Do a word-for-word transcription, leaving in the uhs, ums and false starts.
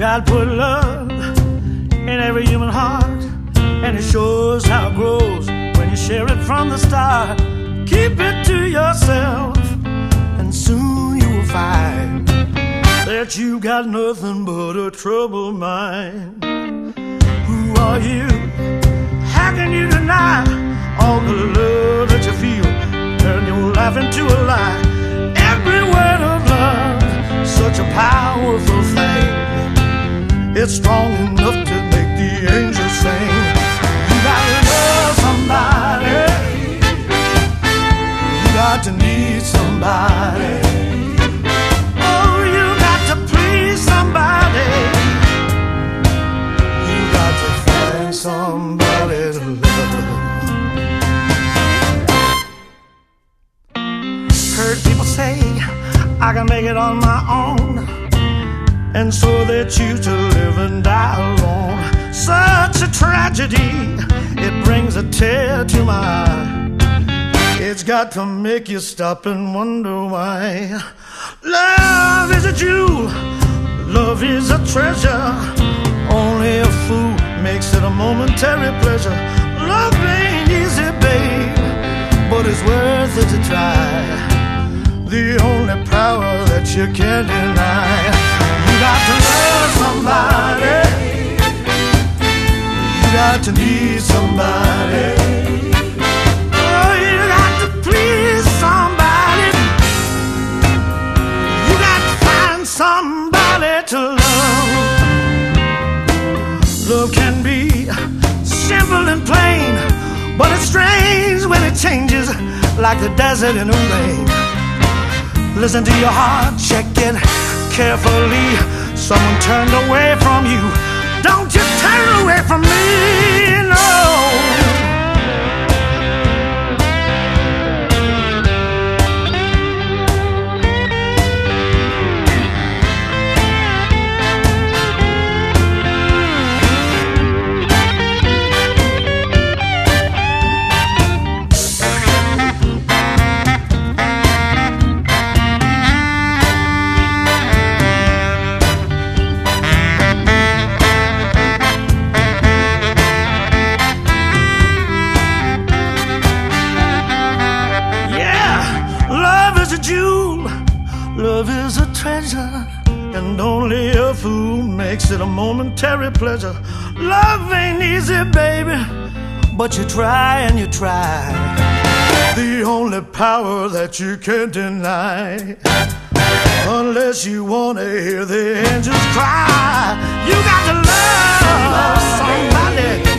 God put love in every human heart, and it shows how it grows when you share it from the start. Keep it to yourself, and soon you will find that you got nothing but a troubled mind. Who are you? How can you deny all the love that you feel? Turn your life into a lie. Every word of love, such a powerful thing. It's strong enough to make the angels sing. You gotta love somebody. You got to need somebody. Oh, you got to please somebody. You got to find somebody to love. Heard people say I can make it on my own, and so they choose to live and die alone. Such a tragedy, it brings a tear to my eye. It's got to make you stop and wonder why. Love is a jewel, love is a treasure. Only a fool makes it a momentary pleasure. Love ain't easy, babe, but it's worth it to try. The only power that you can't deny. You got to love somebody. You got to need somebody. Oh, you got to please somebody. You got to find somebody to love. Love can be simple and plain, but it's strange when it changes like the desert in the rain. Listen to your heart, check it carefully. Someone turned away from you. Don't you turn away from me, no. Love is a treasure, and only a fool makes it a momentary pleasure. Love ain't easy, baby, but you try and you try. The only power that you can't deny. Unless you wanna hear the angels cry. You got to love somebody.